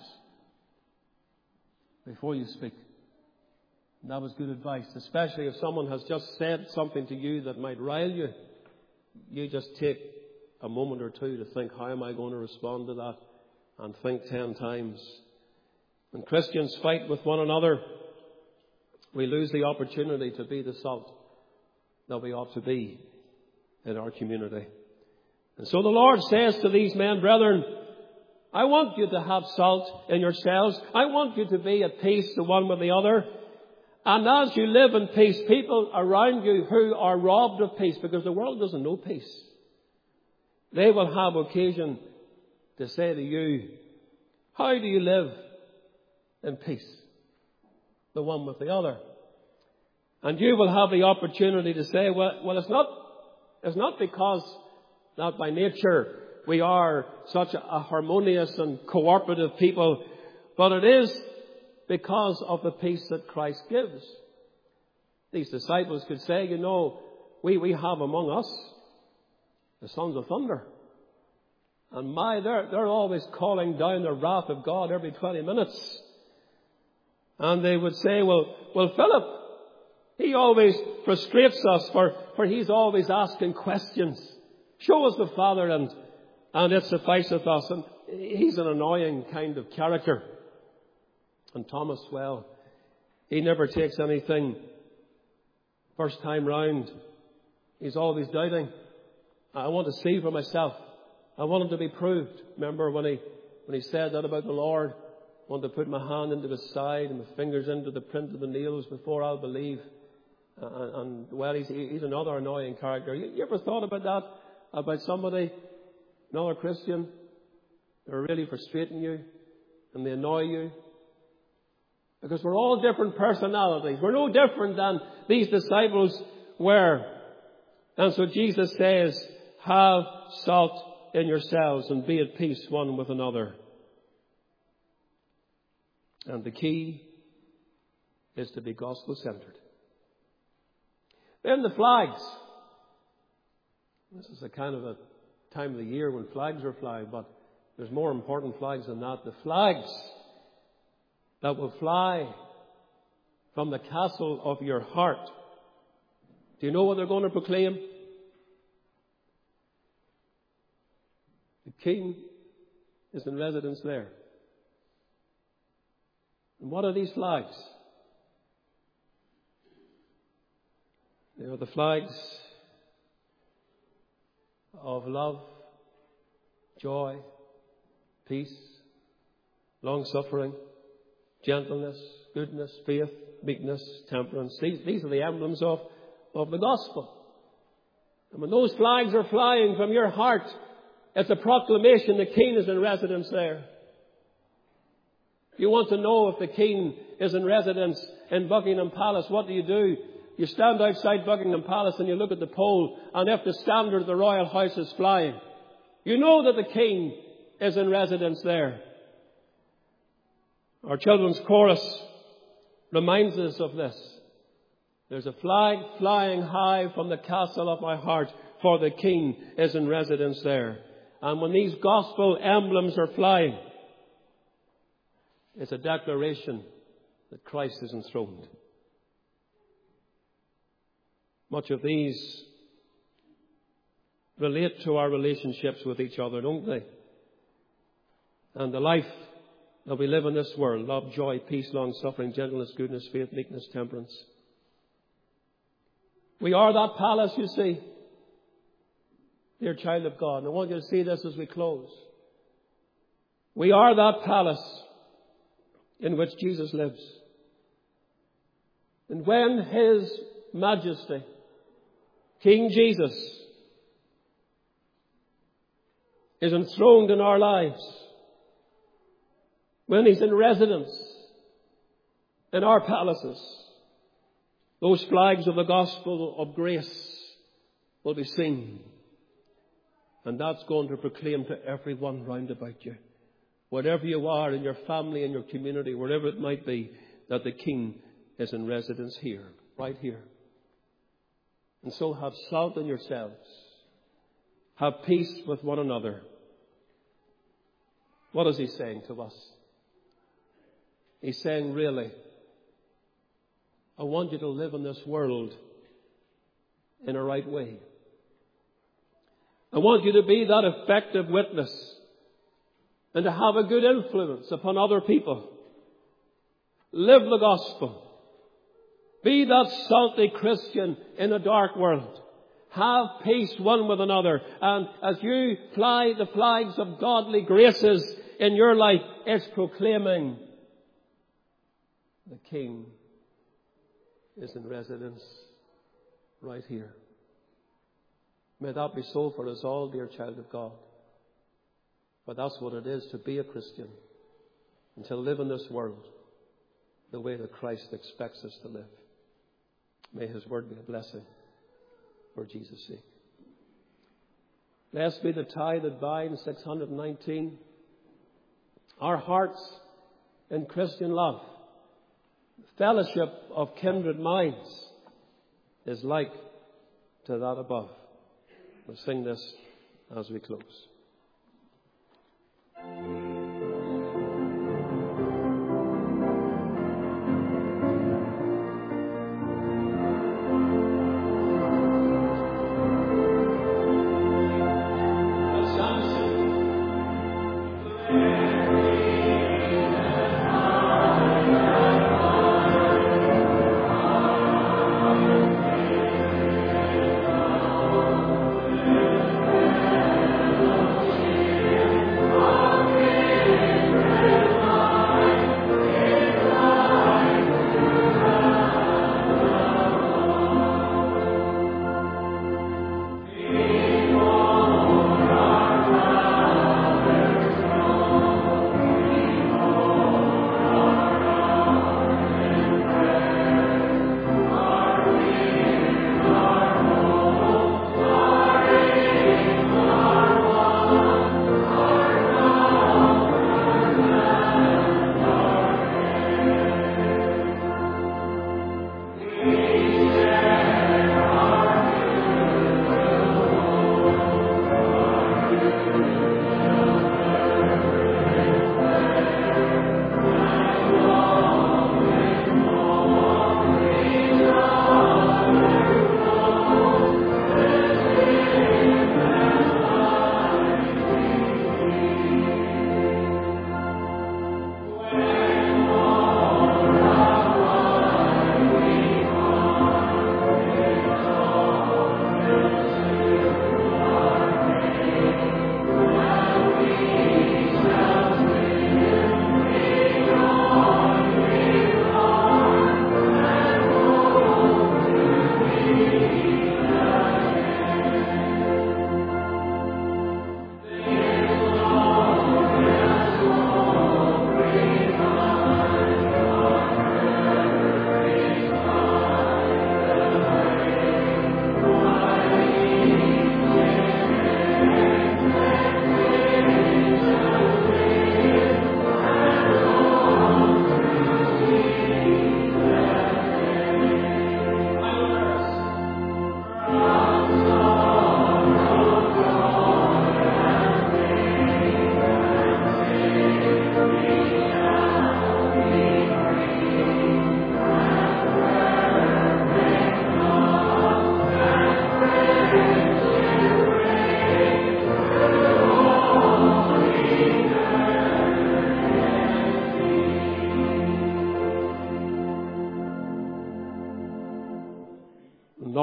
before you speak. And that was good advice, especially if someone has just said something to you that might rile you. You just take a moment or two to think, how am I going to respond to that? And think ten times. When Christians fight with one another, we lose the opportunity to be the salt that we ought to be in our community. And so the Lord says to these men, brethren, I want you to have salt in yourselves. I want you to be at peace the one with the other. And as you live in peace, people around you who are robbed of peace, because the world doesn't know peace, they will have occasion to say to you, how do you live in peace, the one with the other? And you will have the opportunity to say, well, well, it's not, it's not because that by nature we are such a harmonious and cooperative people, but it is because of the peace that Christ gives. These disciples could say, you know, we, we have among us the sons of thunder. And my, they're, they're always calling down the wrath of God every twenty minutes. And they would say, well, well, Philip, he always frustrates us for, for he's always asking questions. Show us the Father and, and it sufficeth us. And he's an annoying kind of character. And Thomas, well, he never takes anything First time round, he's always doubting. I want to see for myself. I want him to be proved. Remember when he, when he said that about the Lord? I want to put my hand into his side and my fingers into the print of the nails before I'll believe. And, and well, he's, he's another annoying character. You, you ever thought about that? About somebody, another Christian, they're really frustrating you and they annoy you? Because we're all different personalities. We're no different than these disciples were. And so Jesus says, have salt in yourselves and be at peace one with another. And the key is to be gospel-centered. Then the flags. This is a kind of a time of the year when flags are flying, but there's more important flags than that. The flags that will fly from the castle of your heart. Do you know what they're going to proclaim? The King is in residence there. And what are these flags? They are the flags of love, joy, peace, long-suffering, gentleness, goodness, faith, meekness, temperance. These, these are the emblems of, of the gospel. And when those flags are flying from your heart, it's a proclamation the King is in residence there. If you want to know if the King is in residence in Buckingham Palace, what do you do? You stand outside Buckingham Palace and you look at the pole, and if the standard of the royal house is flying, you know that the King is in residence there. Our children's chorus reminds us of this. There's a flag flying high from the castle of my heart, for the King is in residence there. And when these gospel emblems are flying, it's a declaration that Christ is enthroned. Much of these relate to our relationships with each other, don't they? And the life that we live in this world: love, joy, peace, long-suffering, gentleness, goodness, faith, meekness, temperance. We are that palace, you see. Dear child of God, and I want you to see this as we close. We are that palace in which Jesus lives. And when His Majesty, King Jesus, is enthroned in our lives, when He's in residence in our palaces, those flags of the gospel of grace will be seen. And that's going to proclaim to everyone round about you, wherever you are, in your family, in your community, wherever it might be, that the King is in residence here, right here. And so have salt in yourselves. Have peace with one another. What is He saying to us? He's saying, really, I want you to live in this world in a right way. I want you to be that effective witness and to have a good influence upon other people. Live the gospel. Be that salty Christian in a dark world. Have peace one with another. And as you fly the flags of godly graces in your life, it's proclaiming the King is in residence right here. May that be so for us all, dear child of God. But that's what it is to be a Christian and to live in this world the way that Christ expects us to live. May His word be a blessing for Jesus' sake. Blessed be the tie that binds, six hundred nineteen. Our hearts in Christian love, fellowship of kindred minds, is like to that above. We'll sing this as we close. Amen.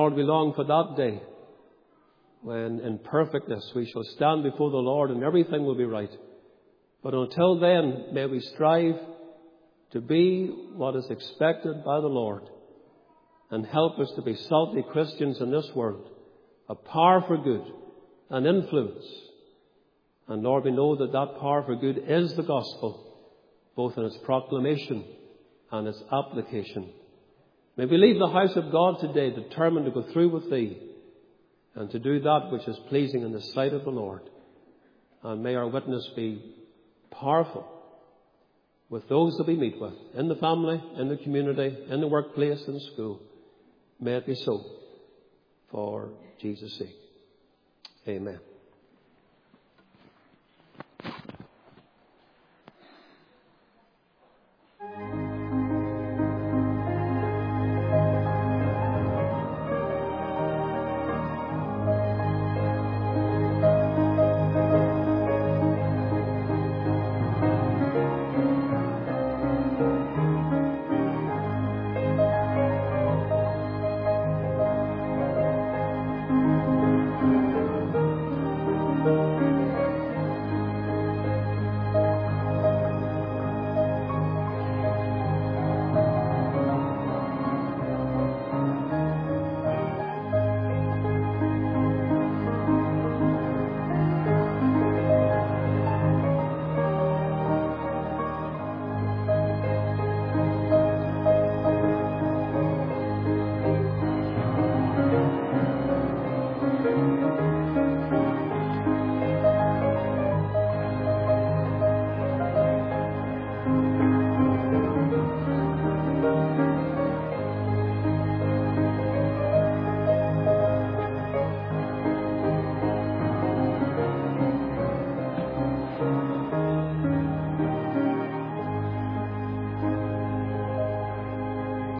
Lord, we long for that day when in perfectness we shall stand before the Lord and everything will be right. But until then, may we strive to be what is expected by the Lord and help us to be salty Christians in this world, a power for good and influence. And Lord, we know that that power for good is the gospel, both in its proclamation and its application. May we leave the house of God today determined to go through with Thee and to do that which is pleasing in the sight of the Lord. And may our witness be powerful with those that we meet with, in the family, in the community, in the workplace, in school. May it be so, for Jesus' sake. Amen.